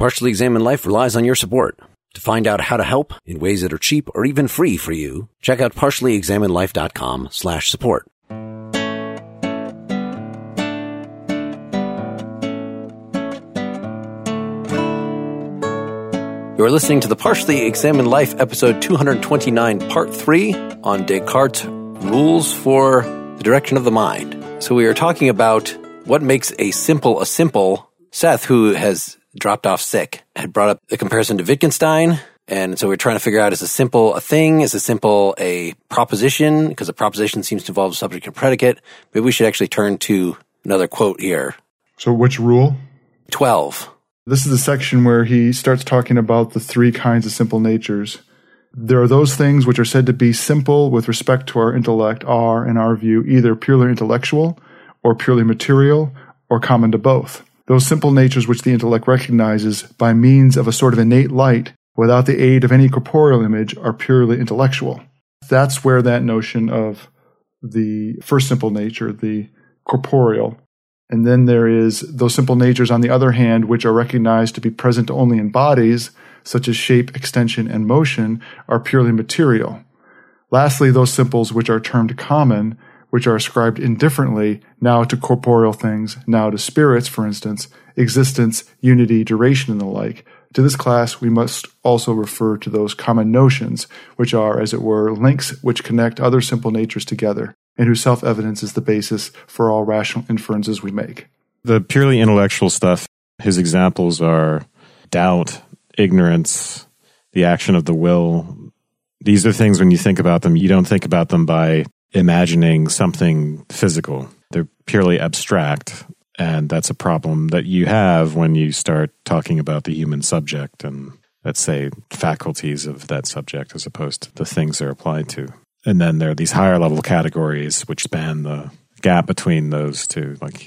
Partially Examined Life relies on your support. To find out how to help in ways that are cheap or even free for you, check out partiallyexaminedlife.com/support. You are listening to the Partially Examined Life, episode 229, part 3, on Descartes' rules for the direction of the mind. So we are talking about what makes a simple. Seth, who has dropped off sick, had brought up the comparison to Wittgenstein, and so we're trying to figure out, is a simple a thing? Is a simple a proposition? Because a proposition seems to involve subject and predicate. Maybe we should actually turn to another quote here. So which rule? 12. This is the section where he starts talking about the three kinds of simple natures. There are those things which are said to be simple with respect to our intellect are, in our view, either purely intellectual or purely material or common to both. Those simple natures which the intellect recognizes by means of a sort of innate light without the aid of any corporeal image are purely intellectual. That's where that notion of the first simple nature, the corporeal, and then there is those simple natures, on the other hand, which are recognized to be present only in bodies, such as shape, extension, and motion, are purely material. Lastly, those simples which are termed common, which are ascribed indifferently, now to corporeal things, now to spirits, for instance, existence, unity, duration, and the like. To this class, we must also refer to those common notions, which are, as it were, links which connect other simple natures together, and whose self-evidence is the basis for all rational inferences we make. The purely intellectual stuff, his examples are doubt, ignorance, the action of the will. These are things, when you think about them, you don't think about them by imagining something physical. They're purely abstract, and that's a problem that you have when you start talking about the human subject and, let's say, faculties of that subject as opposed to the things they're applied to. And then there are these higher level categories which span the gap between those two, like,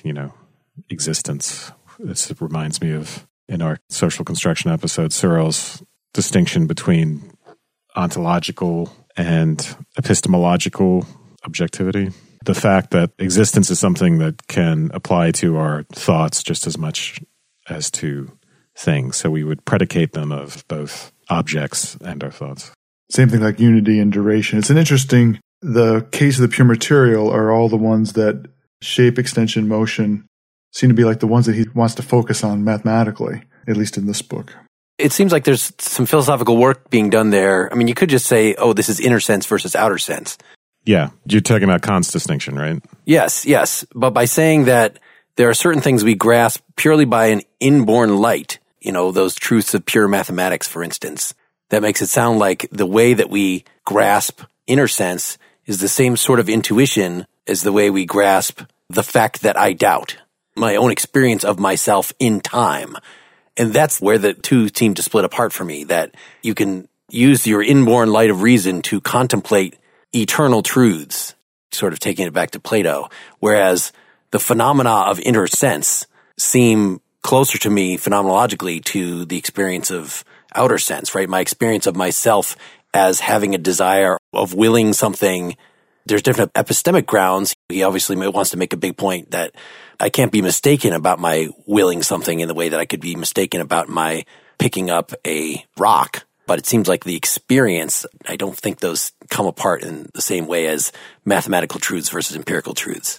existence. This reminds me of, in our social construction episode, Searle's distinction between ontological and epistemological objectivity. The fact that existence is something that can apply to our thoughts just as much as to things. So we would predicate them of both objects and our thoughts. Same thing like unity and duration. It's an interesting, the case of the pure material are all the ones that shape, extension, motion seem to be like the ones that he wants to focus on mathematically, at least in this book. It seems like there's some philosophical work being done there. I mean, you could just say, oh, this is inner sense versus outer sense. Yeah, you're talking about Kant's distinction, right? Yes. But by saying that there are certain things we grasp purely by an inborn light, those truths of pure mathematics, for instance, that makes it sound like the way that we grasp inner sense is the same sort of intuition as the way we grasp the fact that I doubt, my own experience of myself in time. And that's where the two seem to split apart for me, that you can use your inborn light of reason to contemplate eternal truths, sort of taking it back to Plato, whereas the phenomena of inner sense seem closer to me phenomenologically to the experience of outer sense, right? My experience of myself as having a desire of willing something. There's different epistemic grounds. He obviously wants to make a big point that I can't be mistaken about my willing something in the way that I could be mistaken about my picking up a rock. But it seems like the experience, I don't think those come apart in the same way as mathematical truths versus empirical truths.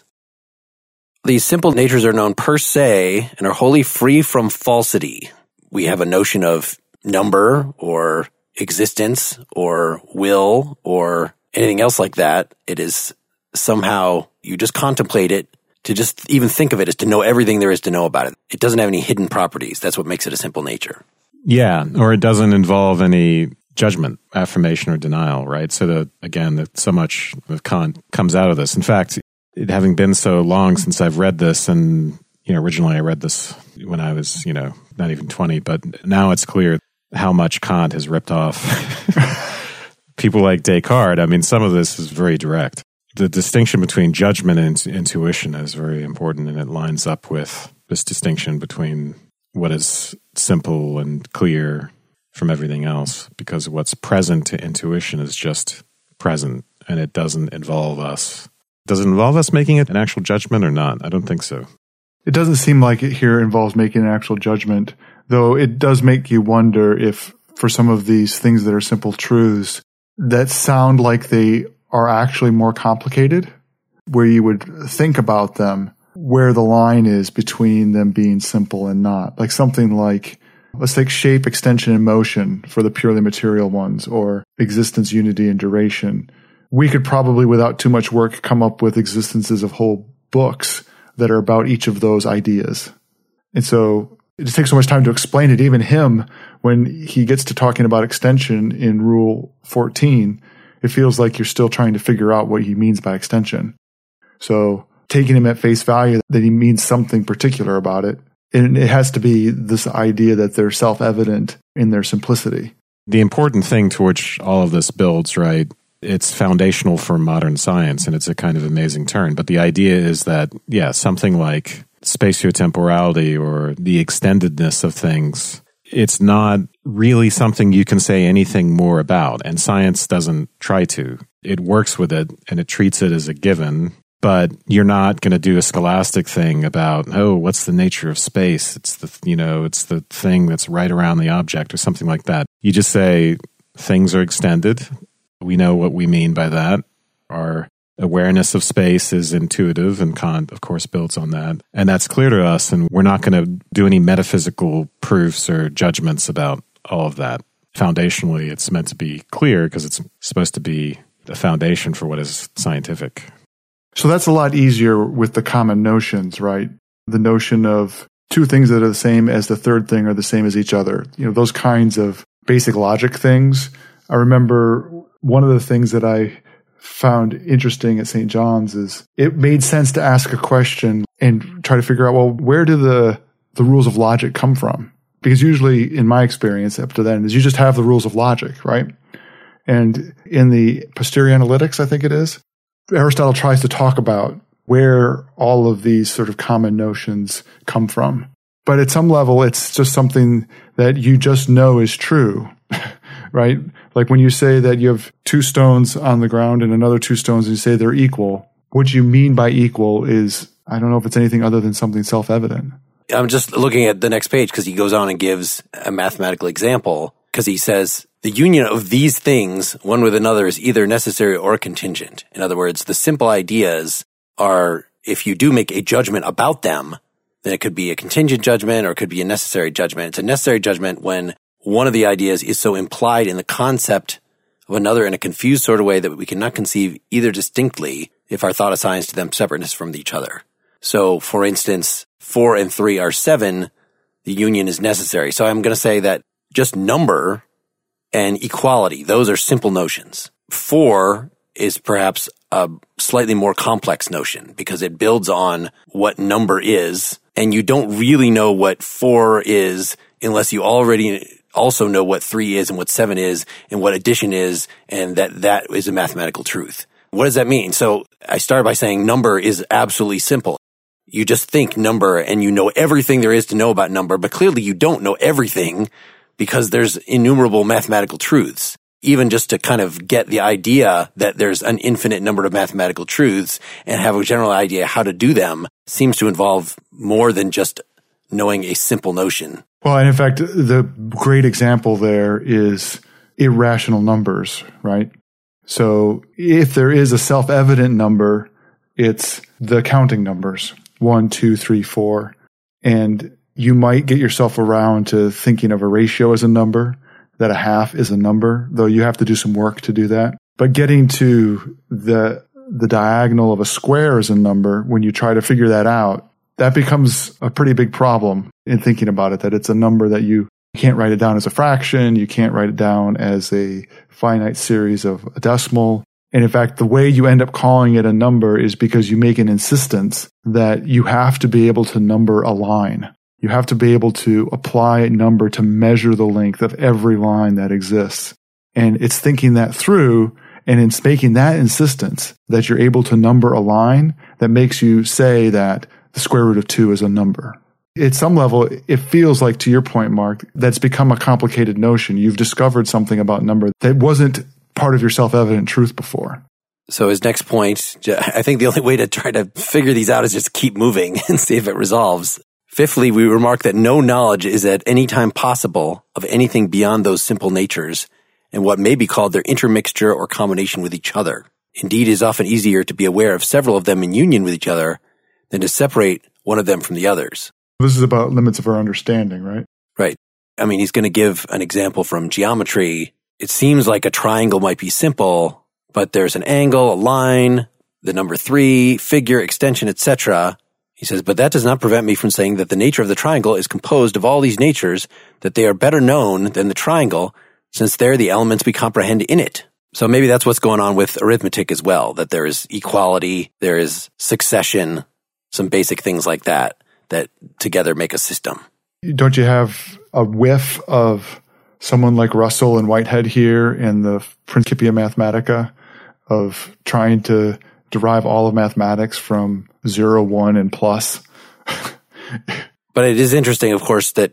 These simple natures are known per se and are wholly free from falsity. We have a notion of number or existence or will or anything else like that. It is somehow, you just contemplate it. To just even think of it is to know everything there is to know about it. It doesn't have any hidden properties. That's what makes it a simple nature. Yeah, or it doesn't involve any judgment, affirmation, or denial, right? So that so much of Kant comes out of this. In fact, it having been so long since I've read this, and originally I read this when I was not even 20, but now it's clear how much Kant has ripped off people like Descartes. I mean, some of this is very direct. The distinction between judgment and intuition is very important, and it lines up with this distinction between what is simple and clear from everything else, because what's present to intuition is just present, and it doesn't involve us. Does it involve us making an actual judgment or not? I don't think so. It doesn't seem like it here involves making an actual judgment. Though it does make you wonder if for some of these things that are simple truths that sound like they are actually more complicated, where you would think about them, where the line is between them being simple and not. Like something like, let's take shape, extension, and motion for the purely material ones, or existence, unity, and duration. We could probably, without too much work, come up with existences of whole books that are about each of those ideas. And so it just takes so much time to explain it. Even him, when he gets to talking about extension in Rule 14, it feels like you're still trying to figure out what he means by extension. So taking him at face value that he means something particular about it, and it has to be this idea that they're self-evident in their simplicity. The important thing to which all of this builds, right, it's foundational for modern science, and it's a kind of amazing turn. But the idea is that, yeah, something like spatiotemporality or the extendedness of things, it's not really something you can say anything more about, and science doesn't try to. It works with it, and it treats it as a given, but you're not going to do a scholastic thing about, oh, what's the nature of space? It's the thing that's right around the object or something like that. You just say things are extended. We know what we mean by that. Our awareness of space is intuitive, and Kant, of course, builds on that. And that's clear to us, and we're not going to do any metaphysical proofs or judgments about all of that. Foundationally, it's meant to be clear because it's supposed to be the foundation for what is scientific. So that's a lot easier with the common notions, right? The notion of two things that are the same as the third thing are the same as each other. Those kinds of basic logic things. I remember one of the things that I found interesting at St. John's is it made sense to ask a question and try to figure out, well, where do the rules of logic come from? Because usually, in my experience up to then, is you just have the rules of logic, right? And in the Posterior Analytics, I think it is, Aristotle tries to talk about where all of these sort of common notions come from. But at some level, it's just something that you just know is true, right? Like when you say that you have two stones on the ground and another two stones and you say they're equal, what you mean by equal is, I don't know if it's anything other than something self-evident. I'm just looking at the next page because he goes on and gives a mathematical example because he says, the union of these things, one with another, is either necessary or contingent. In other words, the simple ideas are, if you do make a judgment about them, then it could be a contingent judgment or it could be a necessary judgment. It's a necessary judgment when one of the ideas is so implied in the concept of another in a confused sort of way that we cannot conceive either distinctly if our thought assigns to them separateness from each other. So, for instance, 4 and 3 are 7. The union is necessary. So I'm going to say that just number and equality, those are simple notions. 4 is perhaps a slightly more complex notion because it builds on what number is, and you don't really know what 4 is unless you already also know what 3 is and what 7 is and what addition is, and that is a mathematical truth. What does that mean? So I started by saying number is absolutely simple. You just think number and you know everything there is to know about number, but clearly you don't know everything because there's innumerable mathematical truths. Even just to kind of get the idea that there's an infinite number of mathematical truths and have a general idea how to do them seems to involve more than just knowing a simple notion. Well, and in fact, the great example there is irrational numbers, right? So if there is a self-evident number, it's the counting numbers, 1, 2, 3, 4. And you might get yourself around to thinking of a ratio as a number, that a half is a number, though you have to do some work to do that. But getting to the diagonal of a square as a number, when you try to figure that out, that becomes a pretty big problem in thinking about it, that it's a number that you can't write it down as a fraction, you can't write it down as a finite series of a decimal. And in fact, the way you end up calling it a number is because you make an insistence that you have to be able to number a line. You have to be able to apply a number to measure the length of every line that exists. And it's thinking that through, and it's making that insistence that you're able to number a line that makes you say that the square root of 2 is a number. At some level, it feels like, to your point, Mark, that's become a complicated notion. You've discovered something about number that wasn't part of your self-evident truth before. So his next point, I think the only way to try to figure these out is just keep moving and see if it resolves. Fifthly, we remark that no knowledge is at any time possible of anything beyond those simple natures and what may be called their intermixture or combination with each other. Indeed, it is often easier to be aware of several of them in union with each other than to separate one of them from the others. This is about limits of our understanding, right? Right. I mean, he's going to give an example from geometry. It seems like a triangle might be simple, but there's an angle, a line, the number 3, figure, extension, etc. He says, but that does not prevent me from saying that the nature of the triangle is composed of all these natures, that they are better known than the triangle, since they're the elements we comprehend in it. So maybe that's what's going on with arithmetic as well, that there is equality, there is succession, some basic things like that together make a system. Don't you have a whiff of someone like Russell and Whitehead here in the Principia Mathematica of trying to derive all of mathematics from 0, 1, and plus? But it is interesting, of course, that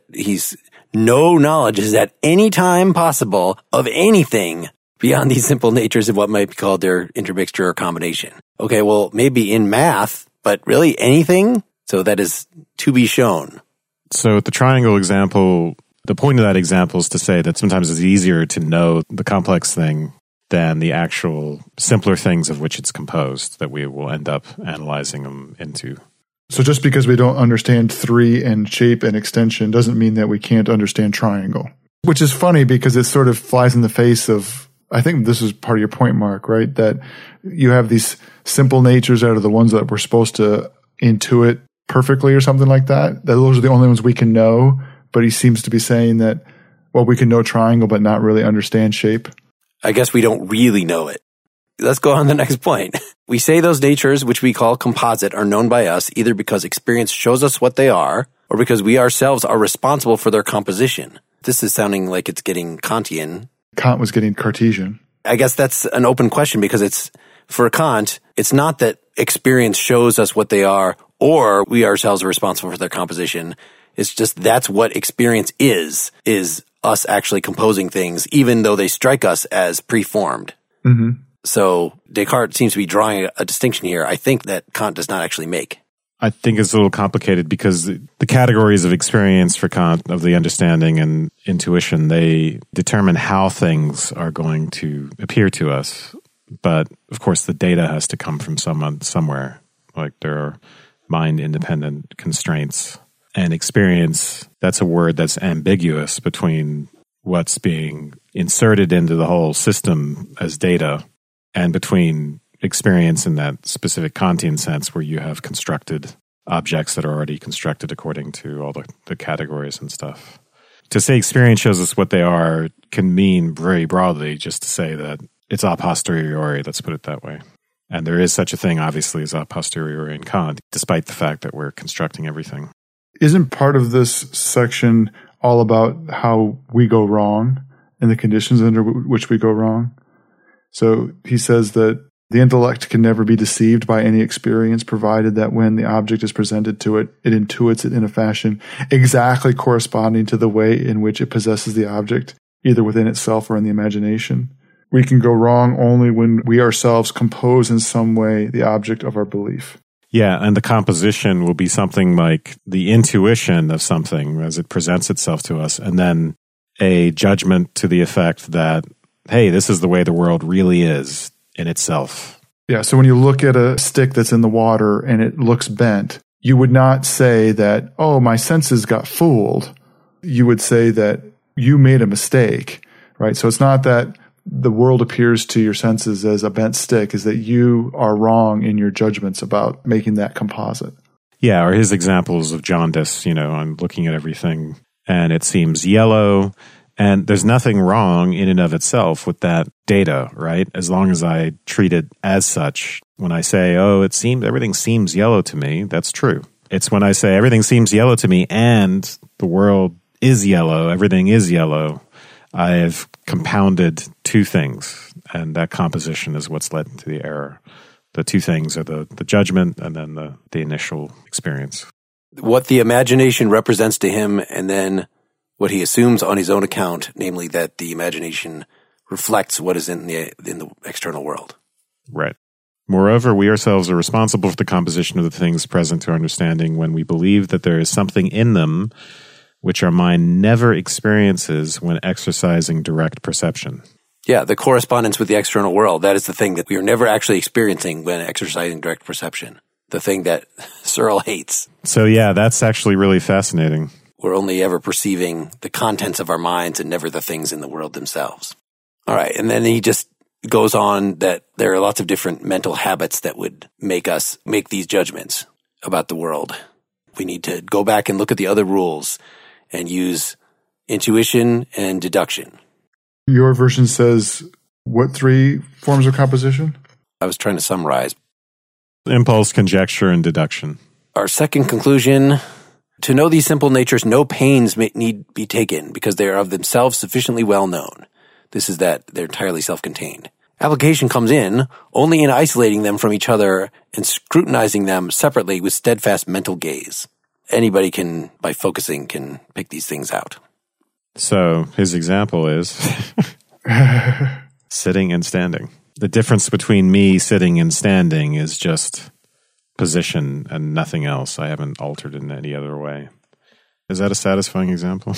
no knowledge is at any time possible of anything beyond these simple natures of what might be called their intermixture or combination. Okay, well, maybe in math, but really anything? So that is to be shown. So the triangle example, the point of that example is to say that sometimes it's easier to know the complex thing than the actual simpler things of which it's composed, that we will end up analyzing them into. So just because we don't understand 3 and shape and extension doesn't mean that we can't understand triangle. Which is funny because it sort of flies in the face of, I think this is part of your point, Mark, right? That you have these simple natures out of the ones that we're supposed to intuit perfectly or something like that. Those are the only ones we can know. But he seems to be saying that, well, we can know triangle but not really understand shape. I guess we don't really know it. Let's go on to the next point. We say those natures, which we call composite, are known by us either because experience shows us what they are or because we ourselves are responsible for their composition. This is sounding like it's getting Kantian. Kant was getting Cartesian. I guess that's an open question because for Kant, it's not that experience shows us what they are or we ourselves are responsible for their composition. It's just that's what experience is us actually composing things, even though they strike us as preformed. Mm-hmm. So Descartes seems to be drawing a distinction here. I think that Kant does not actually make. I think it's a little complicated because the categories of experience for Kant, of the understanding and intuition, they determine how things are going to appear to us. But of course, the data has to come from somewhere. Like there are mind-independent constraints. And experience, that's a word that's ambiguous between what's being inserted into the whole system as data and between experience in that specific Kantian sense where you have constructed objects that are already constructed according to all the categories and stuff. To say experience shows us what they are can mean very broadly just to say that it's a posteriori, let's put it that way. And there is such a thing, obviously, as a posteriori in Kant, despite the fact that we're constructing everything. Isn't part of this section all about how we go wrong and the conditions under which we go wrong? So he says that the intellect can never be deceived by any experience, provided that when the object is presented to it, it intuits it in a fashion exactly corresponding to the way in which it possesses the object, either within itself or in the imagination. We can go wrong only when we ourselves compose in some way the object of our belief. Yeah, and the composition will be something like the intuition of something as it presents itself to us, and then a judgment to the effect that, hey, this is the way the world really is in itself. Yeah, so when you look at a stick that's in the water and it looks bent, you would not say that, oh, my senses got fooled. You would say that you made a mistake, right? So it's not that the world appears to your senses as a bent stick, is that you are wrong in your judgments about making that composite. Yeah, or his examples of jaundice, I'm looking at everything and it seems yellow, and there's nothing wrong in and of itself with that data, right? As long as I treat it as such. When I say, everything seems yellow to me, that's true. It's when I say everything seems yellow to me and the world is yellow, everything is yellow, I have compounded two things, and that composition is what's led to the error. The two things are the judgment and then the initial experience. What the imagination represents to him, and then what he assumes on his own account, namely that the imagination reflects what is in the external world. Right. Moreover, we ourselves are responsible for the composition of the things present to our understanding when we believe that there is something in them which our mind never experiences when exercising direct perception. Yeah, the correspondence with the external world, that is the thing that we are never actually experiencing when exercising direct perception. The thing that Searle hates. So yeah, that's actually really fascinating. We're only ever perceiving the contents of our minds and never the things in the world themselves. All right, and then he just goes on that there are lots of different mental habits that would make us make these judgments about the world. We need to go back and look at the other rules and use intuition and deduction. Your version says, what 3 forms of composition? I was trying to summarize. Impulse, conjecture, and deduction. Our second conclusion, to know these simple natures, no pains need be taken because they are of themselves sufficiently well known. This is that they're entirely self-contained. Application comes in only in isolating them from each other and scrutinizing them separately with steadfast mental gaze. Anybody can, by focusing, can pick these things out. So his example is sitting and standing. The difference between me sitting and standing is just position and nothing else. I haven't altered it in any other way. Is that a satisfying example?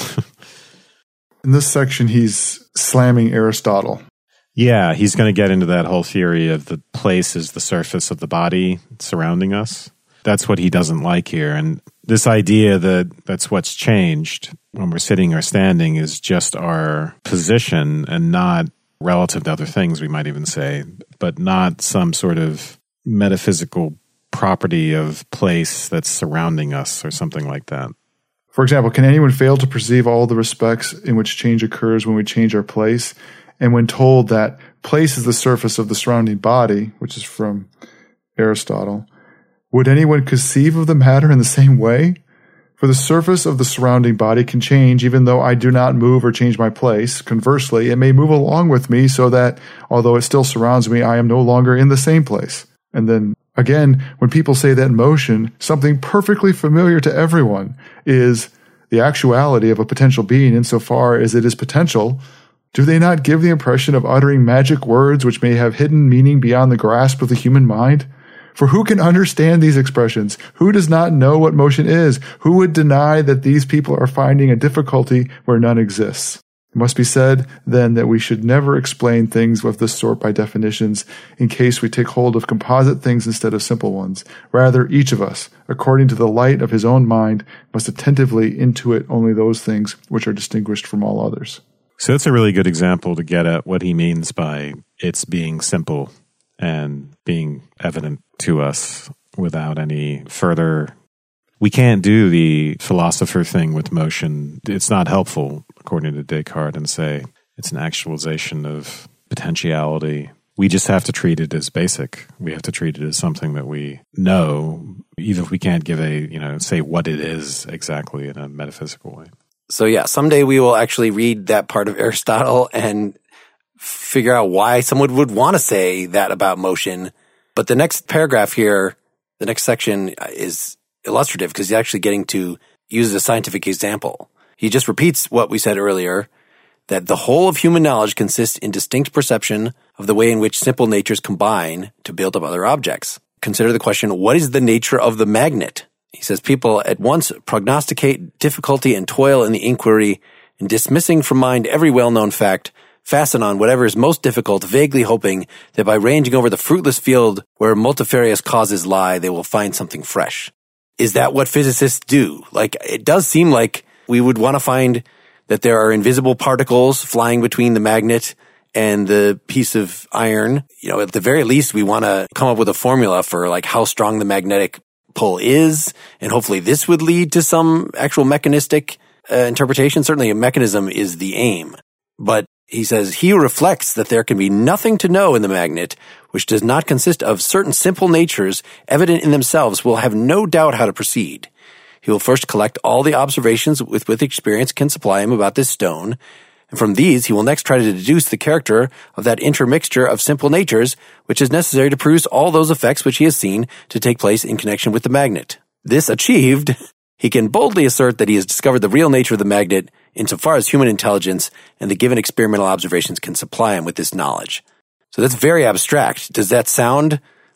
In this section, he's slamming Aristotle. Yeah, he's going to get into that whole theory of the place is the surface of the body surrounding us. That's what he doesn't like here. And this idea that that's what's changed when we're sitting or standing is just our position and not relative to other things, we might even say, but not some sort of metaphysical property of place that's surrounding us or something like that. For example, can anyone fail to perceive all the respects in which change occurs when we change our place? And when told that place is the surface of the surrounding body, which is from Aristotle, would anyone conceive of the matter in the same way? For the surface of the surrounding body can change even though I do not move or change my place. Conversely, it may move along with me so that, although it still surrounds me, I am no longer in the same place. And then again, when people say that motion, something perfectly familiar to everyone is the actuality of a potential being insofar as it is potential. Do they not give the impression of uttering magic words which may have hidden meaning beyond the grasp of the human mind? For who can understand these expressions? Who does not know what motion is? Who would deny that these people are finding a difficulty where none exists? It must be said, then, that we should never explain things of this sort by definitions in case we take hold of composite things instead of simple ones. Rather, each of us, according to the light of his own mind, must attentively intuit only those things which are distinguished from all others. So that's a really good example to get at what he means by it's being simple and being evident to us without any further. We can't do the philosopher thing with motion. It's not helpful, according to Descartes, and say it's an actualization of potentiality. We just have to treat it as basic. We have to treat it as something that we know, even if we can't give say what it is exactly in a metaphysical way. So yeah, someday we will actually read that part of Aristotle and figure out why someone would want to say that about motion. But the next paragraph here, the next section is illustrative because he's actually getting to use a scientific example. He just repeats what we said earlier, that the whole of human knowledge consists in distinct perception of the way in which simple natures combine to build up other objects. Consider the question, what is the nature of the magnet? He says people at once prognosticate difficulty and toil in the inquiry, and dismissing from mind every well-known fact, fasten on whatever is most difficult, vaguely hoping that by ranging over the fruitless field where multifarious causes lie, they will find something fresh. Is that what physicists do? It does seem like we would want to find that there are invisible particles flying between the magnet and the piece of iron. At the very least, we want to come up with a formula for how strong the magnetic pull is, and hopefully this would lead to some actual mechanistic interpretation. Certainly a mechanism is the aim. But he says, he reflects that there can be nothing to know in the magnet which does not consist of certain simple natures evident in themselves will have no doubt how to proceed. He will first collect all the observations with which experience can supply him about this stone, and from these he will next try to deduce the character of that intermixture of simple natures which is necessary to produce all those effects which he has seen to take place in connection with the magnet. This achieved, he can boldly assert that he has discovered the real nature of the magnet insofar as human intelligence and the given experimental observations can supply him with this knowledge. So that's very abstract. Does that sound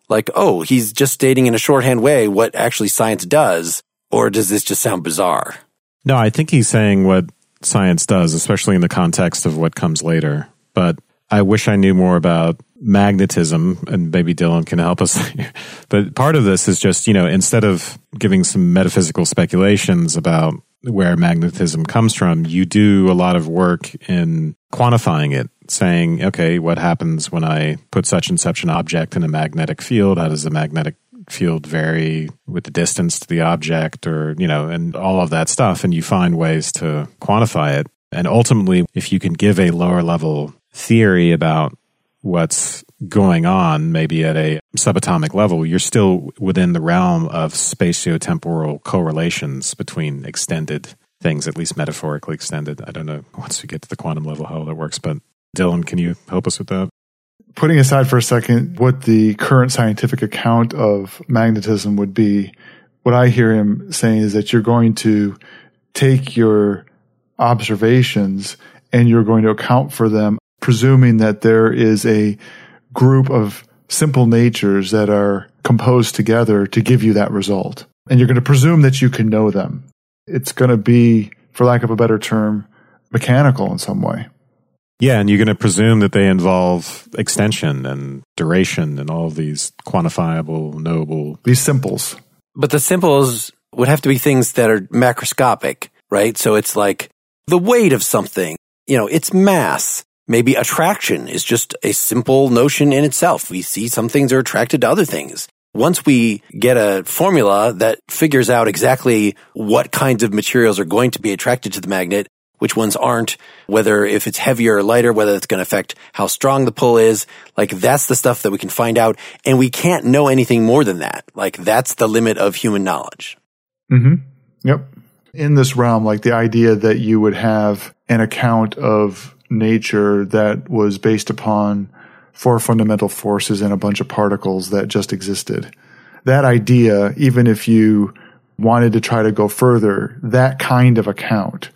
like, oh, he's just stating in a shorthand way what actually science does, or does this just sound bizarre? No, I think he's saying what science does, especially in the context of what comes later. But I wish I knew more about magnetism, and maybe Dylan can help us. But part of this is just, instead of giving some metaphysical speculations about where magnetism comes from, you do a lot of work in quantifying it, saying, okay, what happens when I put such and such an object in a magnetic field? How does the magnetic field vary with the distance to the object, or, and all of that stuff. And you find ways to quantify it. And ultimately, if you can give a lower level theory about what's going on, maybe at a subatomic level, you're still within the realm of spatiotemporal correlations between extended things, at least metaphorically extended. I don't know once we get to the quantum level how that works, but Dylan, can you help us with that? Putting aside for a second what the current scientific account of magnetism would be, what I hear him saying is that you're going to take your observations and you're going to account for them, presuming that there is a group of simple natures that are composed together to give you that result. And you're going to presume that you can know them. It's going to be, for lack of a better term, mechanical in some way. Yeah, and you're going to presume that they involve extension and duration and all of these quantifiable, knowable... These simples. But the simples would have to be things that are macroscopic, right? So it's like the weight of something, its mass. Maybe attraction is just a simple notion in itself. We see some things are attracted to other things. Once we get a formula that figures out exactly what kinds of materials are going to be attracted to the magnet, which ones aren't, whether if it's heavier or lighter, whether it's going to affect how strong the pull is, like that's the stuff that we can find out. And we can't know anything more than that. Like that's the limit of human knowledge. Mm-hmm. Yep. In this realm, like the idea that you would have an account of nature that was based upon 4 fundamental forces and a bunch of particles that just existed. That idea, even if you wanted to try to go further, that kind of account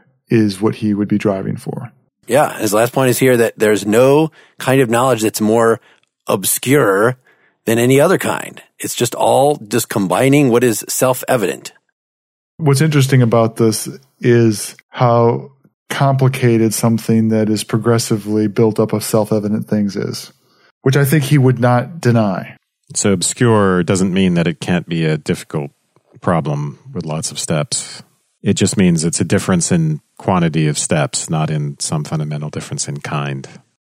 is what he would be driving for. Yeah. His last point is here that there's no kind of knowledge that's more obscure than any other kind. It's just combining what is self-evident. What's interesting about this is how complicated something that is progressively built up of self-evident things is, which I think he would not deny. So obscure doesn't mean that it can't be a difficult problem with lots of steps. It just means it's a difference in quantity of steps, not in some fundamental difference in kind.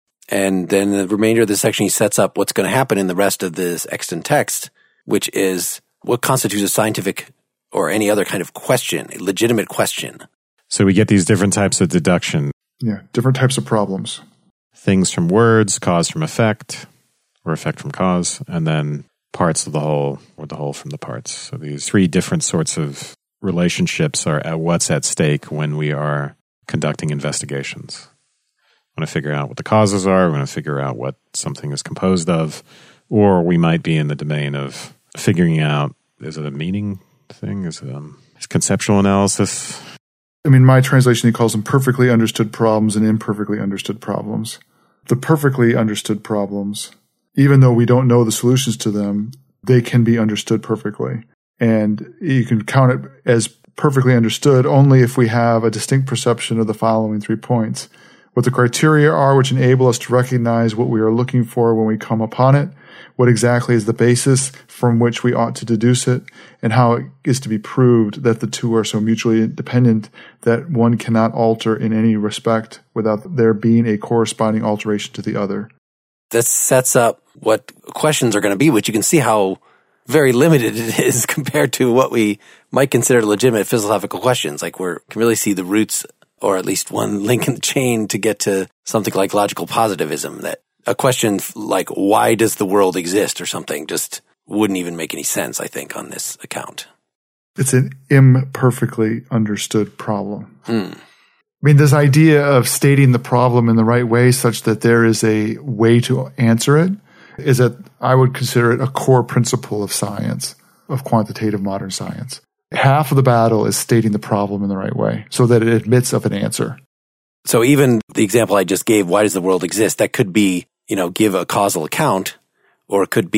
And then the remainder of the section, he sets up what's going to happen in the rest of this extant text, which is what constitutes a scientific or any other kind of question, a legitimate question. So we get these different types of deduction. Yeah, different types of problems. Things from words, cause from effect, or effect from cause, and then parts of the whole, or the whole from the parts. So these 3 different sorts of relationships are at what's at stake when we are conducting investigations. We want to figure out what the causes are, we want to figure out what something is composed of, or we might be in the domain of figuring out, is it a meaning thing? Is it conceptual analysis? I mean, my translation, he calls them perfectly understood problems and imperfectly understood problems. The perfectly understood problems, even though we don't know the solutions to them, they can be understood perfectly. And you can count it as perfectly understood only if we have a distinct perception of the following 3 points. What the criteria are which enable us to recognize what we are looking for when we come upon it, what exactly is the basis from which we ought to deduce it, and how it is to be proved that the two are so mutually dependent that one cannot alter in any respect without there being a corresponding alteration to the other. This sets up what questions are going to be, which you can see how very limited it is compared to what we might consider legitimate philosophical questions. Like we can really see the roots, or at least one link in the chain to get to something like logical positivism, that a question like, why does the world exist or something just wouldn't even make any sense, I think, on this account. It's an imperfectly understood problem. I mean, this idea of stating the problem in the right way such that there is a way to answer it is that I would consider it a core principle of science, of quantitative modern science. Half of the battle is stating the problem in the right way so that it admits of an answer. So even the example I just gave, why does the world exist? That could be, give a causal account, or it could be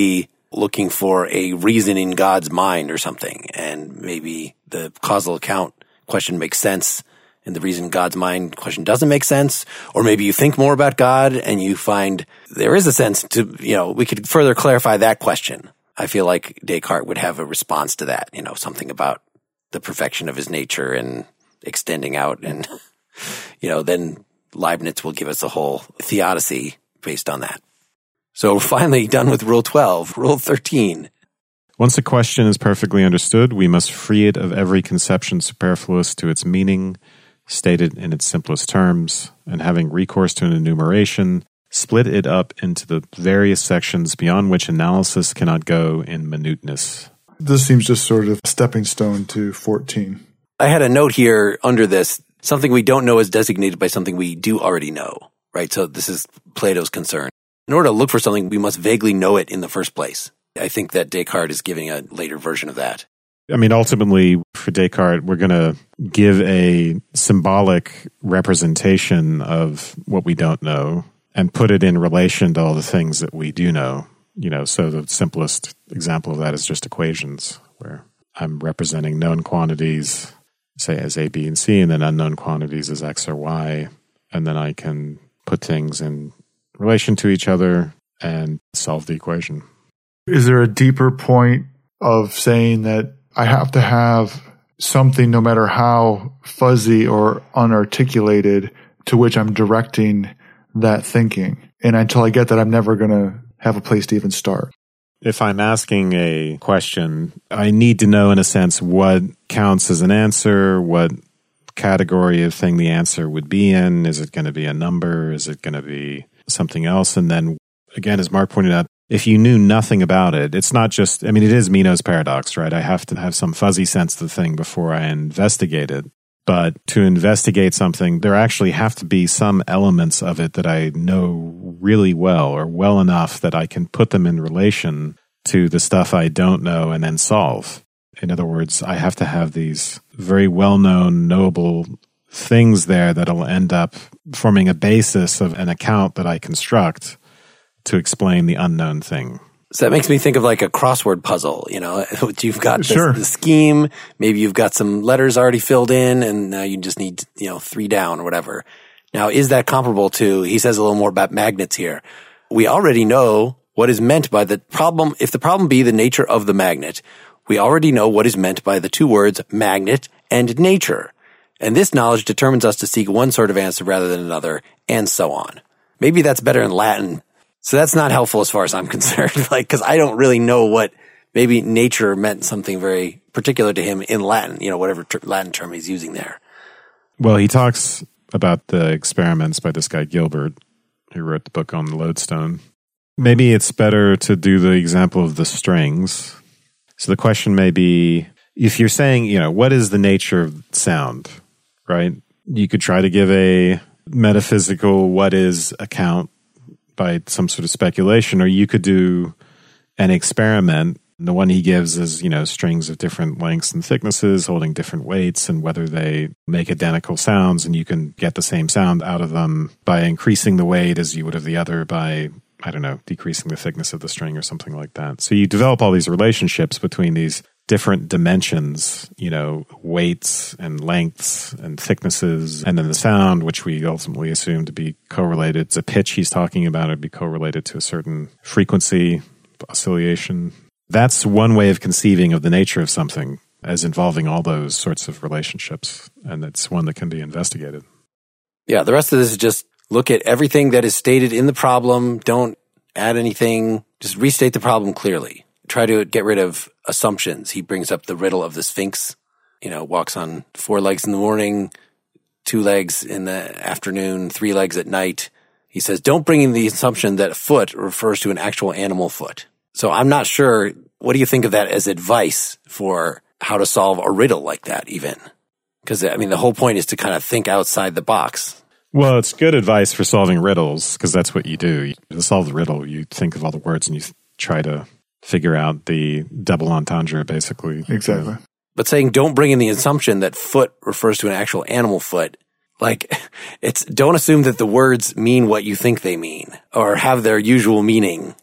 looking for a reason in God's mind or something. And maybe the causal account question makes sense and the reason in God's mind question doesn't make sense. Or maybe you think more about God and you find there is a sense to, we could further clarify that question. I feel like Descartes would have a response to that, something about the perfection of his nature and extending out. And, then Leibniz will give us a whole theodicy based on that. So we're finally done with Rule 12. Rule 13. Once a question is perfectly understood, we must free it of every conception superfluous to its meaning, stated in its simplest terms, and having recourse to an enumeration, split it up into the various sections beyond which analysis cannot go in minuteness. This seems just sort of a stepping stone to 14. I had a note here under this. Something we don't know is designated by something we do already know, right? So this is Plato's concern. In order to look for something, we must vaguely know it in the first place. I think that Descartes is giving a later version of that. I mean, ultimately, for Descartes, we're going to give a symbolic representation of what we don't know and put it in relation to all the things that we do know. So the simplest example of that is just equations, where I'm representing known quantities, say as A, B, and C, and then unknown quantities as X or Y. And then I can put things in relation to each other and solve the equation. Is there a deeper point of saying that I have to have something, no matter how fuzzy or unarticulated, to which I'm directing that thinking? And until I get that, I'm never going to have a place to even start. If I'm asking a question, I need to know, in a sense, what counts as an answer, what category of thing the answer would be in. Is it going to be a number? Is it going to be something else? And then, again, as Mark pointed out, if you knew nothing about it, it's not just, it is Meno's paradox, right? I have to have some fuzzy sense of the thing before I investigate it. But to investigate something, there actually have to be some elements of it that I know really well, or well enough that I can put them in relation to the stuff I don't know and then solve. In other words, I have to have these very well-known, knowable things there that'll end up forming a basis of an account that I construct to explain the unknown thing. So that makes me think of like a crossword puzzle, you've got Sure. the scheme, maybe you've got some letters already filled in and now you just need, 3 down or whatever. Now, is that comparable to, he says a little more about magnets here. We already know what is meant by the problem. If the problem be the nature of the magnet, we already know what is meant by the two words magnet and nature. And this knowledge determines us to seek one sort of answer rather than another, and so on. Maybe that's better in Latin. So that's not helpful as far as I'm concerned, because I don't really know what maybe nature meant something very particular to him in Latin, whatever Latin term he's using there. Well, he talks about the experiments by this guy Gilbert, who wrote the book on the lodestone. Maybe it's better to do the example of the strings. So the question may be, if you're saying, what is the nature of sound, right? You could try to give a metaphysical what is account by some sort of speculation, or you could do an experiment. The one he gives is, strings of different lengths and thicknesses holding different weights and whether they make identical sounds, and you can get the same sound out of them by increasing the weight as you would of the other by, decreasing the thickness of the string or something like that. So you develop all these relationships between these different dimensions, weights and lengths and thicknesses, and then the sound, which we ultimately assume to be correlated. It's a pitch he's talking about, it'd be correlated to a certain frequency, oscillation. That's one way of conceiving of the nature of something as involving all those sorts of relationships, and it's one that can be investigated. Yeah, the rest of this is just look at everything that is stated in the problem, don't add anything, just restate the problem clearly. Try to get rid of assumptions. He brings up the riddle of the Sphinx, walks on 4 legs in the morning, 2 legs in the afternoon, 3 legs at night. He says, don't bring in the assumption that foot refers to an actual animal foot. So I'm not sure, what do you think of that as advice for how to solve a riddle like that even? Because, the whole point is to kind of think outside the box. Well, it's good advice for solving riddles, because that's what you do. To solve the riddle, you think of all the words and you try to figure out the double entendre, basically. Exactly. But saying don't bring in the assumption that foot refers to an actual animal foot, don't assume that the words mean what you think they mean or have their usual meaning.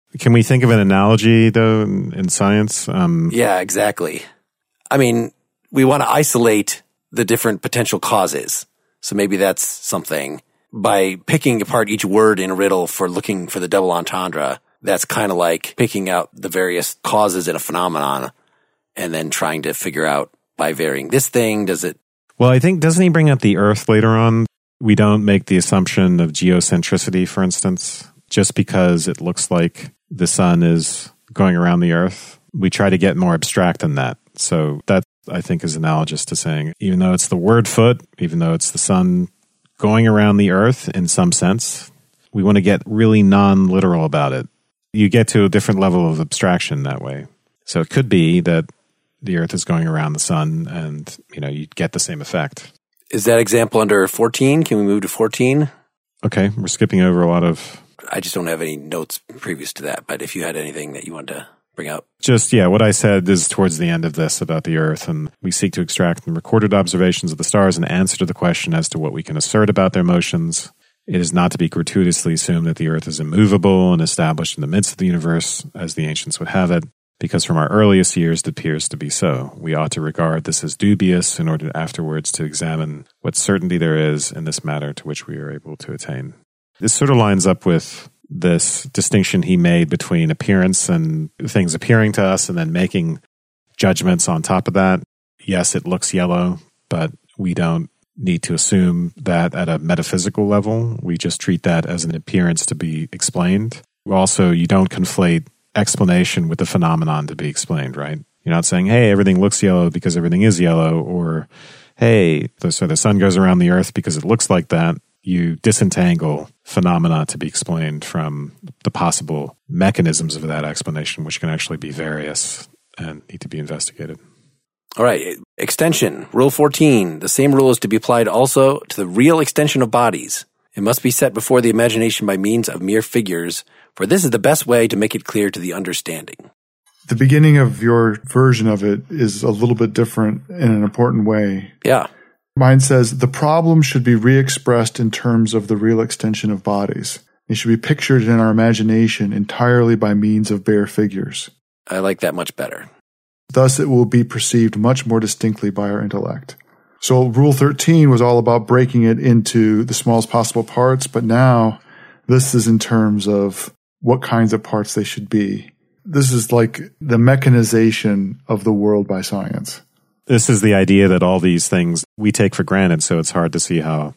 Can we think of an analogy, though, in science? Yeah, exactly. I mean, we want to isolate the different potential causes. So maybe that's something. By picking apart each word in a riddle for looking for the double entendre, that's kind of like picking out the various causes in a phenomenon and then trying to figure out by varying this thing, does it... Well, I think, doesn't he bring up the Earth later on? We don't make the assumption of geocentricity, for instance, just because it looks like the sun is going around the Earth. We try to get more abstract than that. So that, I think, is analogous to saying, even though it's the word foot, even though it's the sun going around the Earth in some sense, we want to get really non-literal about it. You get to a different level of abstraction that way. So it could be that the Earth is going around the sun and, you get the same effect. Is that example under 14? Can we move to 14? Okay, we're skipping over a lot of... I just don't have any notes previous to that, but if you had anything that you wanted to bring up. Just, what I said is towards the end of this about the Earth, and we seek to extract from recorded observations of the stars an answer to the question as to what we can assert about their motions. It is not to be gratuitously assumed that the Earth is immovable and established in the midst of the universe, as the ancients would have it, because from our earliest years it appears to be so. We ought to regard this as dubious in order afterwards to examine what certainty there is in this matter to which we are able to attain. This sort of lines up with this distinction he made between appearance and things appearing to us and then making judgments on top of that. Yes, it looks yellow, but we don't need to assume that at a metaphysical level. We just treat that as an appearance to be explained. Also, you don't conflate explanation with the phenomenon to be explained, right? You're not saying, hey, everything looks yellow because everything is yellow, or hey, so the sun goes around the Earth because it looks like that. You disentangle phenomena to be explained from the possible mechanisms of that explanation, which can actually be various and need to be investigated. All right. Extension. Rule 14. The same rule is to be applied also to the real extension of bodies. It must be set before the imagination by means of mere figures, for this is the best way to make it clear to the understanding. The beginning of your version of it is a little bit different in an important way. Yeah. Mine says, the problem should be re-expressed in terms of the real extension of bodies. It should be pictured in our imagination entirely by means of bare figures. I like that much better. Thus, it will be perceived much more distinctly by our intellect. So Rule 13 was all about breaking it into the smallest possible parts, but now this is in terms of what kinds of parts they should be. This is like the mechanization of the world by science. This is the idea that all these things we take for granted, so it's hard to see how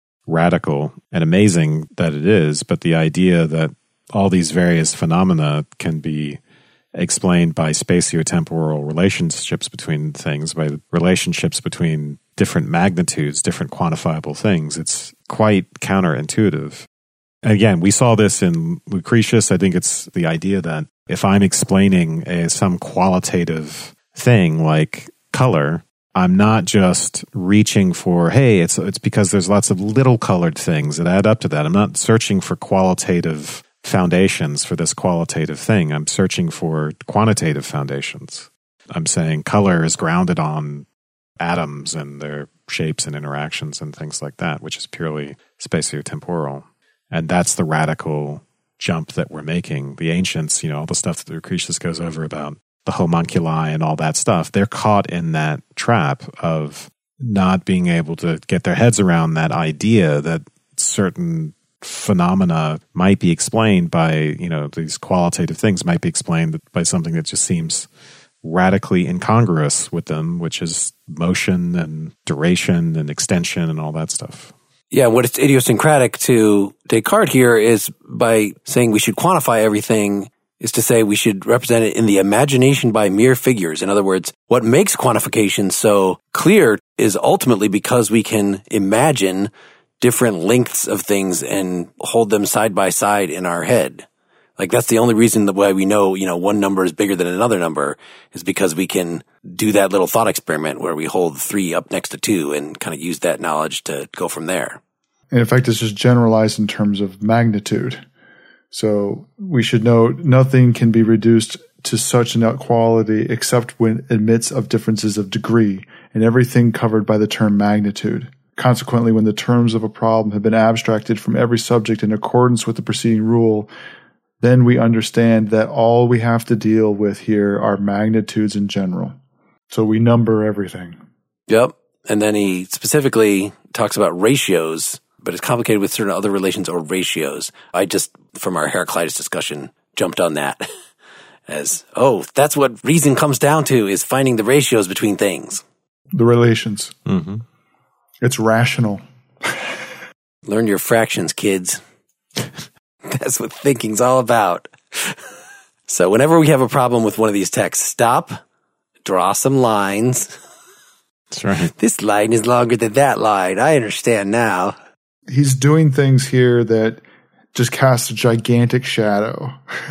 radical and amazing that it is, but the idea that all these various phenomena can be explained by spatiotemporal relationships between things, by relationships between different magnitudes, different quantifiable things. It's quite counterintuitive. Again, we saw this in Lucretius. I think it's the idea that if I'm explaining some qualitative thing like color, I'm not just reaching for, hey, it's because there's lots of little colored things that add up to that. I'm not searching for qualitative foundations for this qualitative thing. I'm searching for quantitative foundations. I'm saying color is grounded on atoms and their shapes and interactions and things like that, which is purely spatiotemporal. And that's the radical jump that we're making. The ancients, all the stuff that Lucretius goes over about the homunculi and all that stuff, they're caught in that trap of not being able to get their heads around that idea that certain phenomena might be explained by, these qualitative things might be explained by something that just seems radically incongruous with them, which is motion and duration and extension and all that stuff. Yeah, what it's idiosyncratic to Descartes here is by saying we should quantify everything is to say we should represent it in the imagination by mere figures. In other words, what makes quantification so clear is ultimately because we can imagine different lengths of things and hold them side by side in our head. Like that's the only reason why we know, one number is bigger than another number is because we can do that little thought experiment where we hold 3 up next to 2 and kind of use that knowledge to go from there. And in fact, it's just generalized in terms of magnitude. So we should note nothing can be reduced to such an equality except when it admits of differences of degree and everything covered by the term magnitude. Consequently, when the terms of a problem have been abstracted from every subject in accordance with the preceding rule, then we understand that all we have to deal with here are magnitudes in general. So we number everything. Yep. And then he specifically talks about ratios, but it's complicated with certain other relations or ratios. I just, from our Heraclitus discussion, jumped on that as, that's what reason comes down to, is finding the ratios between things. The relations. Mm-hmm. It's rational. Learn your fractions, kids. That's what thinking's all about. So whenever we have a problem with one of these texts, stop, draw some lines. That's right. This line is longer than that line. I understand now. He's doing things here that just cast a gigantic shadow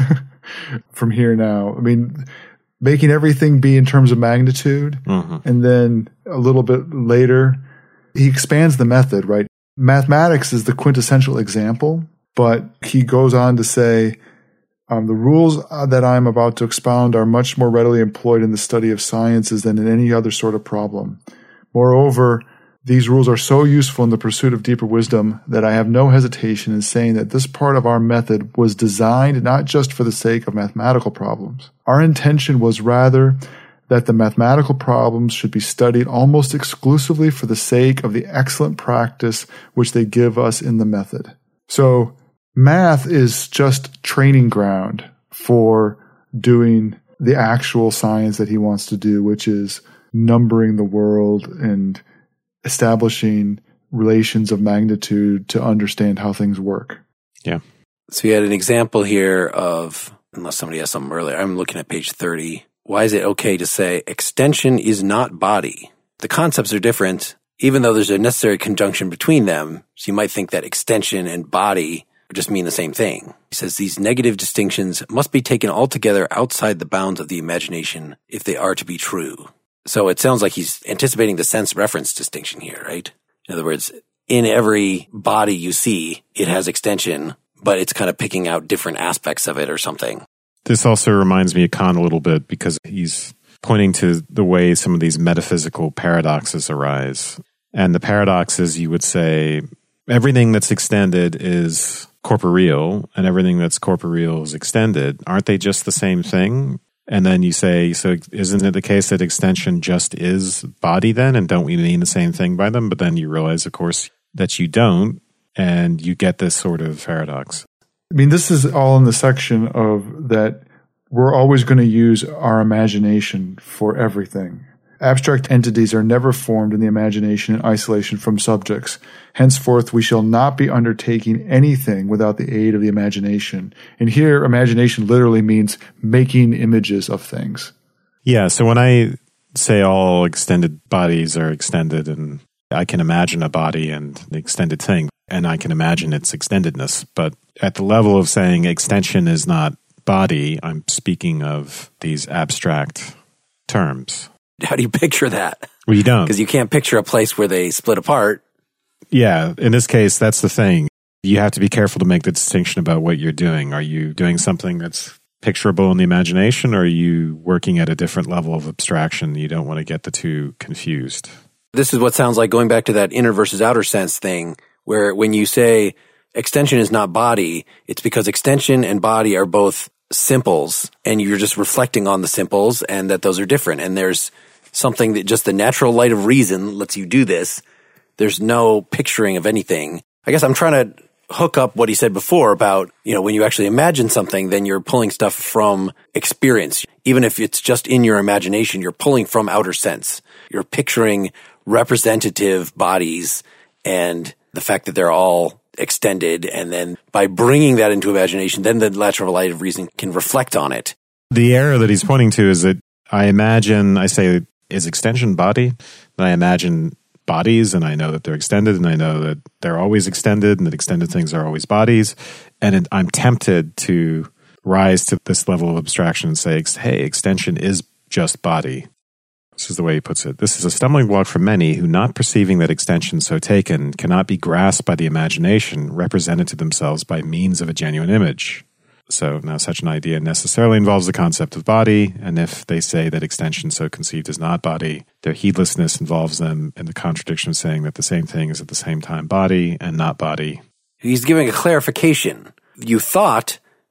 from here now. I mean, making everything be in terms of magnitude. Mm-hmm. And then a little bit later, he expands the method, right? Mathematics is the quintessential example, but he goes on to say, the rules that I'm about to expound are much more readily employed in the study of sciences than in any other sort of problem. Moreover, these rules are so useful in the pursuit of deeper wisdom that I have no hesitation in saying that this part of our method was designed not just for the sake of mathematical problems. Our intention was rather that the mathematical problems should be studied almost exclusively for the sake of the excellent practice which they give us in the method. So, math is just training ground for doing the actual science that he wants to do, which is numbering the world and establishing relations of magnitude to understand how things work. Yeah. So you had an example here of, unless somebody has something earlier, I'm looking at page 30. Why is it okay to say extension is not body? The concepts are different, even though there's a necessary conjunction between them. So you might think that extension and body just mean the same thing. He says these negative distinctions must be taken altogether outside the bounds of the imagination if they are to be true. So it sounds like he's anticipating the sense reference distinction here, right? In other words, in every body you see, it has extension, but it's kind of picking out different aspects of it or something. This also reminds me of Kant a little bit because he's pointing to the way some of these metaphysical paradoxes arise. And the paradox is, you would say, everything that's extended is corporeal and everything that's corporeal is extended. Aren't they just the same thing? And then you say, so isn't it the case that extension just is body then? And don't we mean the same thing by them? But then you realize, of course, that you don't, and you get this sort of paradox. I mean, this is all in the section of that we're always going to use our imagination for everything. Abstract entities are never formed in the imagination in isolation from subjects. Henceforth, we shall not be undertaking anything without the aid of the imagination. And here, imagination literally means making images of things. Yeah, so when I say all extended bodies are extended, and I can imagine a body and the extended thing, and I can imagine its extendedness, but at the level of saying extension is not body, I'm speaking of these abstract terms. How do you picture that? Well, you don't. Because you can't picture a place where they split apart. Yeah, in this case, that's the thing. You have to be careful to make the distinction about what you're doing. Are you doing something that's picturable in the imagination, or are you working at a different level of abstraction? You don't want to get the two confused. This is what sounds like going back to that inner versus outer sense thing, where when you say extension is not body, it's because extension and body are both simples, and you're just reflecting on the simples, and that those are different. And there's something that just the natural light of reason lets you do this. There's no picturing of anything. I guess I'm trying to hook up what he said before about, when you actually imagine something, then you're pulling stuff from experience. Even if it's just in your imagination, you're pulling from outer sense. You're picturing representative bodies and the fact that they're all extended. And then by bringing that into imagination, then the natural light of reason can reflect on it. The error that he's pointing to is that I say, is extension body? Then I imagine bodies, and I know that they're extended, and I know that they're always extended, and that extended things are always bodies. And I'm tempted to rise to this level of abstraction and say, hey, extension is just body. This is the way he puts it. This is a stumbling block for many who, not perceiving that extension so taken, cannot be grasped by the imagination, represented to themselves by means of a genuine image. So now such an idea necessarily involves the concept of body, and if they say that extension so conceived is not body, their heedlessness involves them in the contradiction of saying that the same thing is at the same time body and not body. He's giving a clarification. You thought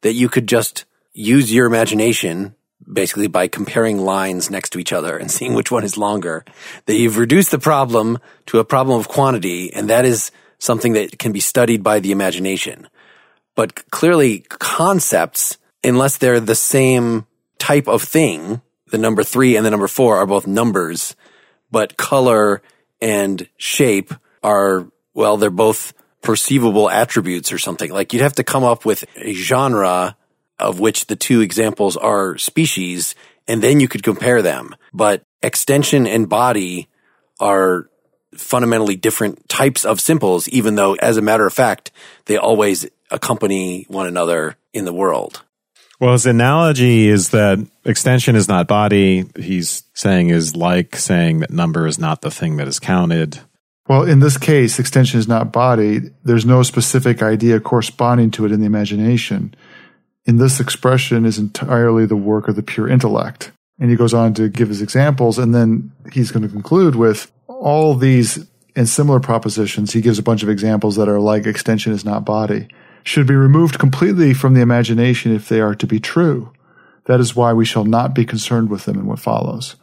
that you could just use your imagination basically by comparing lines next to each other and seeing which one is longer, that you've reduced the problem to a problem of quantity, and that is something that can be studied by the imagination. But clearly concepts, unless they're the same type of thing, the number 3 and the number 4 are both numbers, but color and shape are, well, they're both perceivable attributes or something. Like you'd have to come up with a genre of which the two examples are species, and then you could compare them. But extension and body are fundamentally different types of simples, even though, as a matter of fact, they always accompany one another in the world. Well, his analogy is that extension is not body. He's saying is like saying that number is not the thing that is counted. Well, in this case, extension is not body. There's no specific idea corresponding to it in the imagination. In this expression is entirely the work of the pure intellect. And he goes on to give his examples, and then he's going to conclude with all these and similar propositions. He gives a bunch of examples that are like extension is not body, should be removed completely from the imagination if they are to be true. That is why we shall not be concerned with them in what follows.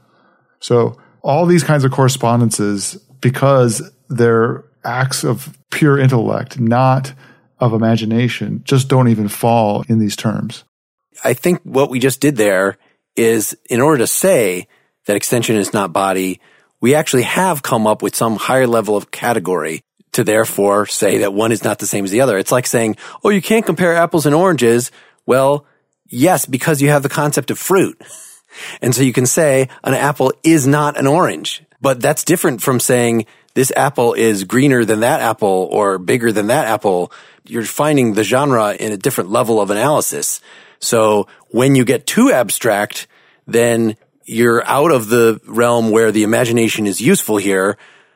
So all these kinds of correspondences, because they're acts of pure intellect, not of imagination, just don't even fall in these terms. I think what we just did there is, in order to say that extension is not body, we actually have come up with some higher level of category to therefore say that one is not the same as the other. It's like saying, oh, you can't compare apples and oranges. Well, yes, because you have the concept of fruit. And so you can say an apple is not an orange. But that's different from saying this apple is greener than that apple or bigger than that apple. You're finding the genre in a different level of analysis. So when you get too abstract, then you're out of the realm where the imagination is useful here.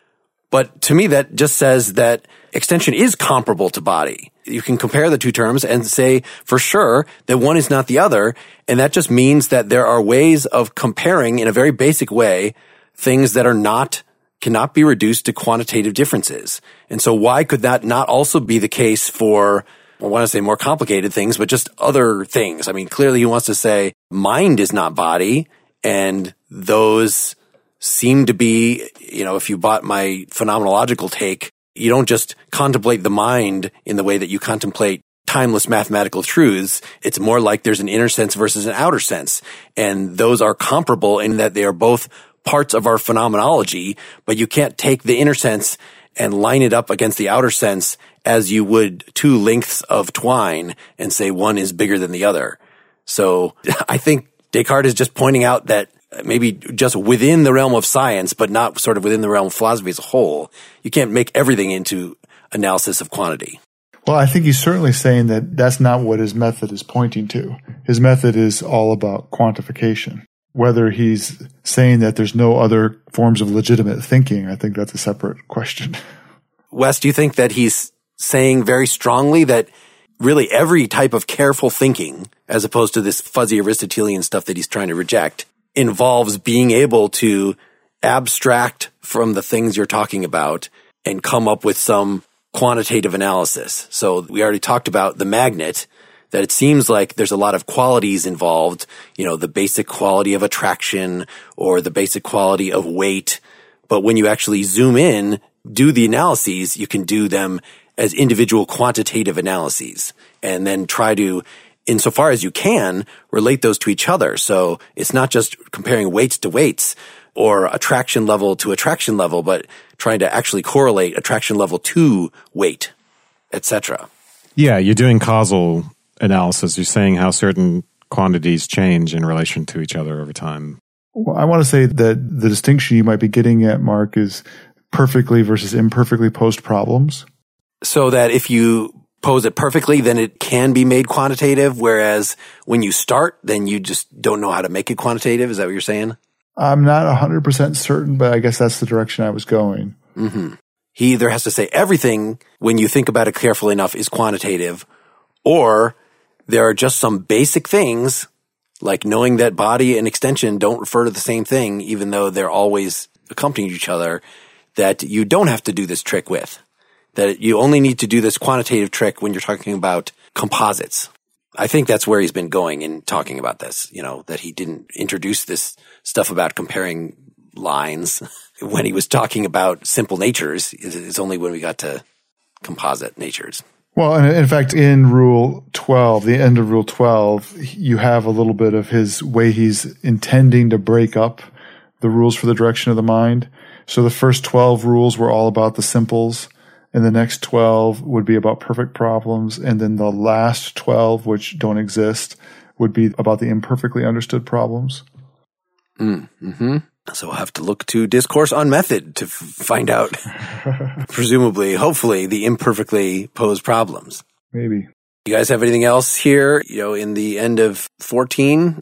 But to me, that just says that extension is comparable to body. You can compare the two terms and say for sure that one is not the other. And that just means that there are ways of comparing in a very basic way things that cannot be reduced to quantitative differences. And so why could that not also be the case for, I want to say more complicated things, but just other things? I mean, clearly he wants to say mind is not body, and those seem to be, if you bought my phenomenological take, you don't just contemplate the mind in the way that you contemplate timeless mathematical truths. It's more like there's an inner sense versus an outer sense. And those are comparable in that they are both parts of our phenomenology, but you can't take the inner sense and line it up against the outer sense as you would two lengths of twine and say one is bigger than the other. So I think Descartes is just pointing out that maybe just within the realm of science, but not sort of within the realm of philosophy as a whole, you can't make everything into analysis of quantity. Well, I think he's certainly saying that that's not what his method is pointing to. His method is all about quantification. Whether he's saying that there's no other forms of legitimate thinking, I think that's a separate question. Wes, do you think that he's saying very strongly that really every type of careful thinking, as opposed to this fuzzy Aristotelian stuff that he's trying to reject, involves being able to abstract from the things you're talking about and come up with some quantitative analysis? So we already talked about the magnet, that it seems like there's a lot of qualities involved, the basic quality of attraction or the basic quality of weight. But when you actually zoom in, do the analyses, you can do them as individual quantitative analyses and then try to, insofar as you can, relate those to each other. So it's not just comparing weights to weights or attraction level to attraction level, but trying to actually correlate attraction level to weight, etc. Yeah, you're doing causal analysis. You're saying how certain quantities change in relation to each other over time. Well, I want to say that the distinction you might be getting at, Mark, is perfectly versus imperfectly posed problems. So that if you pose it perfectly, then it can be made quantitative, whereas when you start, then you just don't know how to make it quantitative. Is that what you're saying? I'm not 100% certain, but I guess that's the direction I was going. Mm-hmm. He either has to say everything, when you think about it carefully enough, is quantitative, or there are just some basic things, like knowing that body and extension don't refer to the same thing, even though they're always accompanying each other, that you don't have to do this trick with. That you only need to do this quantitative trick when you're talking about composites. I think that's where he's been going in talking about this, that he didn't introduce this stuff about comparing lines when he was talking about simple natures. It's only when we got to composite natures. Well, and in fact, in Rule 12, the end of Rule 12, you have a little bit of his way he's intending to break up the rules for the direction of the mind. So the first 12 rules were all about the simples, and the next 12 would be about perfect problems, and then the last 12, which don't exist, would be about the imperfectly understood problems. Mm-hmm. So we'll have to look to Discourse on Method to find out, presumably, hopefully, the imperfectly posed problems. Maybe. You guys have anything else here, in the end of 14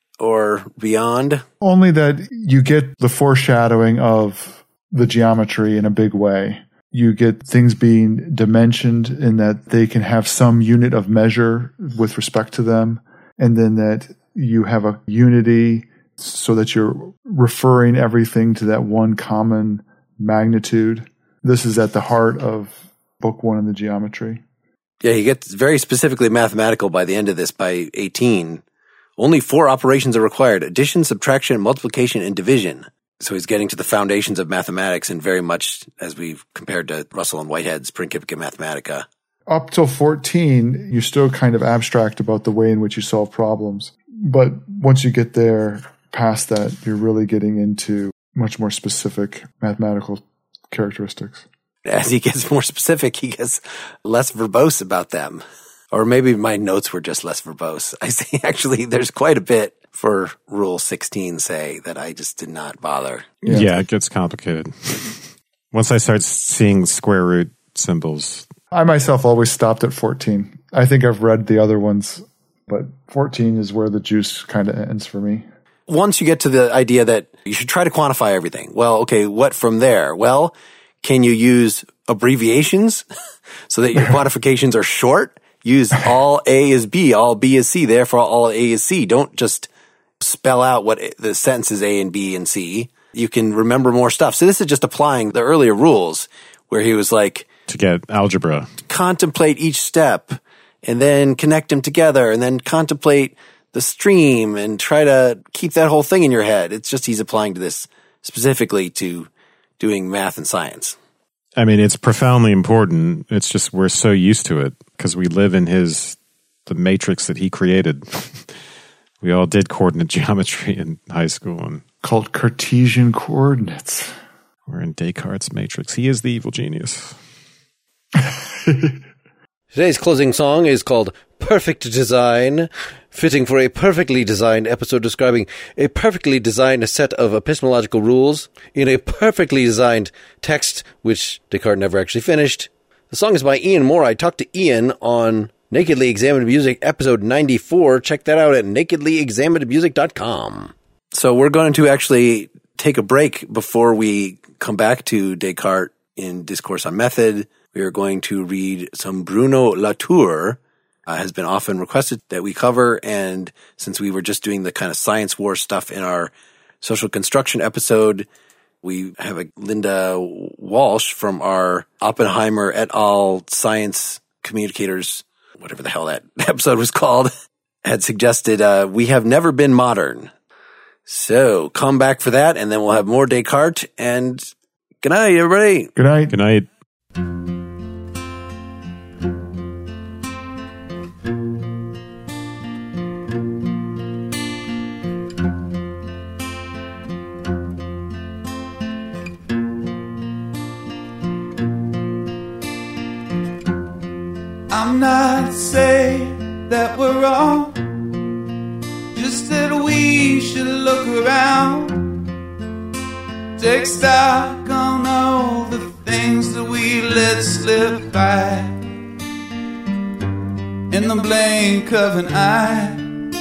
or beyond? Only that you get the foreshadowing of the geometry in a big way. You get things being dimensioned in that they can have some unit of measure with respect to them, and then that you have a unity so that you're referring everything to that one common magnitude. This is at the heart of Book 1 in the geometry. Yeah, he gets very specifically mathematical by the end of this, by 18. Only 4 operations are required: addition, subtraction, multiplication, and division. So he's getting to the foundations of mathematics, and very much as we've compared to Russell and Whitehead's Principia Mathematica. Up till 14, you're still kind of abstract about the way in which you solve problems. But once you get there, past that, you're really getting into much more specific mathematical characteristics. As he gets more specific, he gets less verbose about them. Or maybe my notes were just less verbose. I see actually there's quite a bit for Rule 16, say, that I just did not bother. Yeah, it gets complicated. Once I start seeing square root symbols. I myself always stopped at 14. I think I've read the other ones, but 14 is where the juice kind of ends for me. Once you get to the idea that you should try to quantify everything, well, okay, what from there? Well, can you use abbreviations so that your quantifications are short? Use all A is B, all B is C, therefore all A is C. Don't just spell out what the sentence is A and B and C. You can remember more stuff. So this is just applying the earlier rules where he was like, to get algebra, contemplate each step and then connect them together and then contemplate the stream and try to keep that whole thing in your head. It's just he's applying to this specifically to doing math and science. I mean, it's profoundly important. It's just we're so used to it because we live in the matrix that he created. We all did coordinate geometry in high school. And called Cartesian coordinates. We're in Descartes' matrix. He is the evil genius. Today's closing song is called Perfect Design, fitting for a perfectly designed episode describing a perfectly designed set of epistemological rules in a perfectly designed text, which Descartes never actually finished. The song is by Ian Moore. I talked to Ian on Nakedly Examined Music, episode 94. Check that out at nakedlyexaminedmusic.com. So we're going to actually take a break before we come back to Descartes in Discourse on Method. We are going to read some Bruno Latour. Has been often requested that we cover, and since we were just doing the kind of science war stuff in our social construction episode, we have a Linda Walsh from our Oppenheimer et al. Science Communicators, whatever the hell that episode was called, had suggested We Have Never Been Modern. So come back for that, and then we'll have more Descartes, and good night, everybody. Good night. Good night. I'm not saying that we're wrong, just that we should look around, take stock on all the things that we let slip by. In the blink of an eye,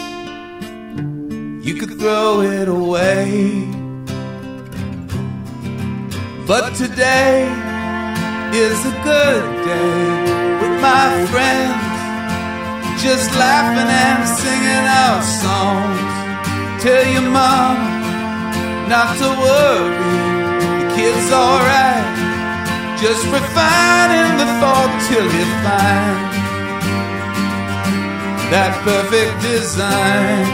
you could throw it away, but today is a good day. My friends, just laughing and singing our songs. Tell your mom not to worry, the kid's alright. Just refining the thought till you find that perfect design.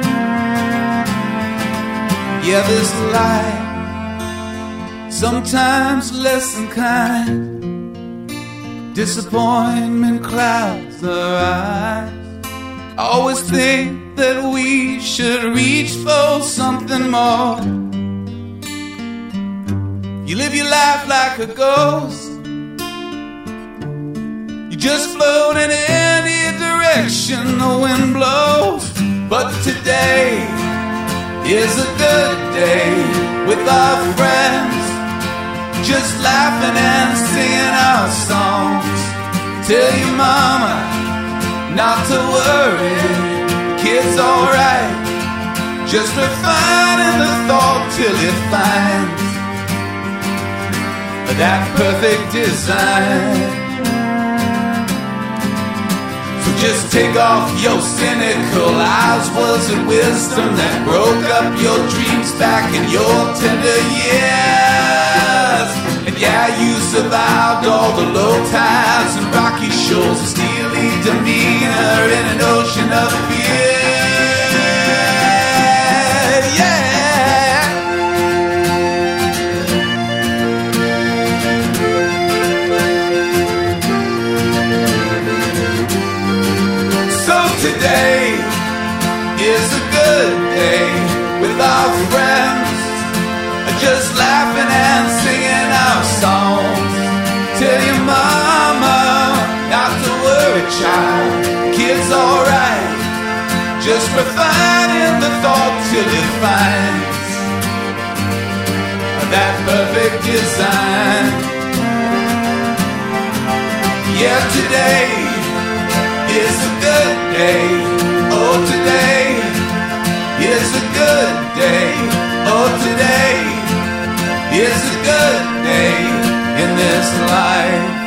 Yeah, this life sometimes less than kind. Disappointment clouds our eyes. I always think that we should reach for something more. You live your life like a ghost. You just float in any direction the wind blows. But today is a good day with our friends, just laughing and singing our songs. Tell your mama not to worry, the kid's alright. Just refining the thought till it finds that perfect design. So just take off your cynical eyes. Was it wisdom that broke up your dreams back in your tender years? And yeah, you survived all the low tides and rocky shores, a steely demeanor in an ocean of fear. Today is a good day with our friends, just laughing and singing our songs. Tell your mama not to worry, child, kid's alright. Just refining the thought till it finds that perfect design. Yeah, today is a good day. Oh, today is a good day. Oh, today is a good day in this life.